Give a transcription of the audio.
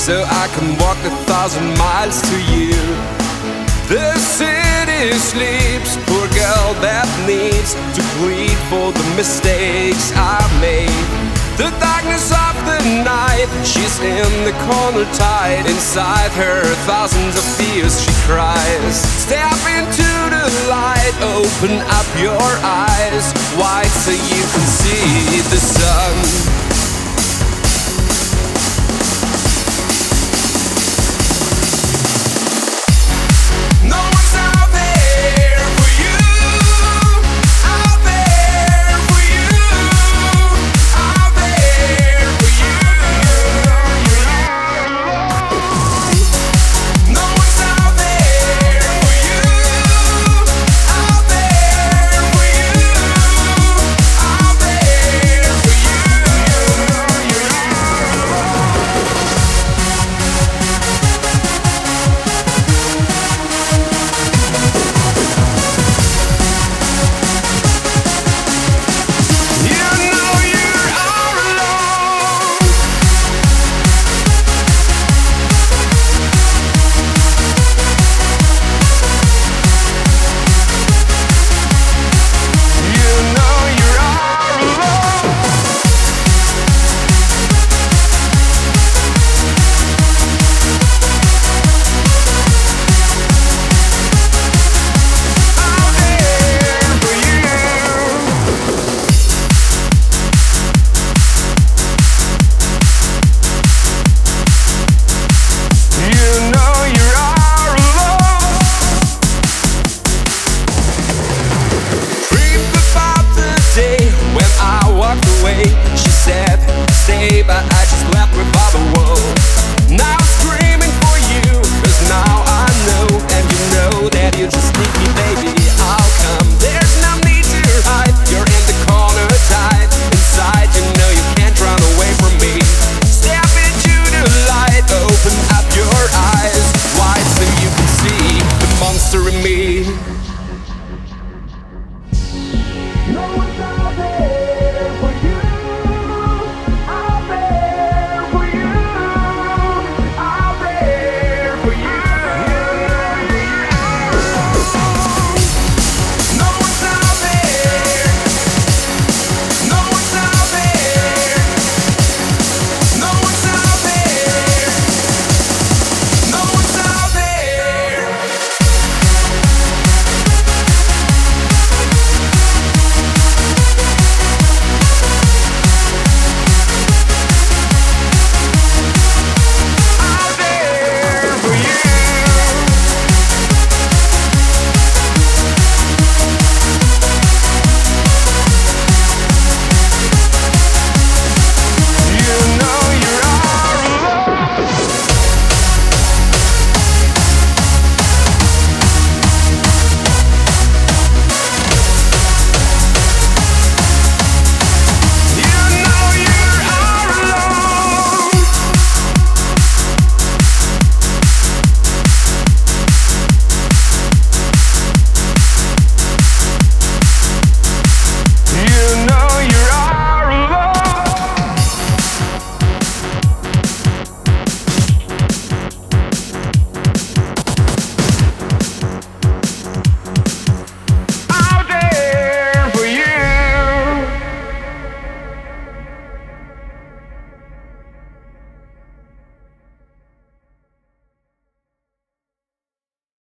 so I can walk 1,000 miles to you. The city sleeps, poor girl that needs to plead for the mistakes I made. The darkness of the night, she's in the corner tied. Inside her, thousands of fears she cries. Step into the light, open up your eyes wide so you can see the sun. She said, stay, but I just left without a word. Now I'm screaming for you, cause now I know, and you know that you just need me, baby. I'll come, there's no need to hide. You're in the corner tight, inside you know you can't run away from me. Step into the light, open up your eyes wide so you can see the monster in me.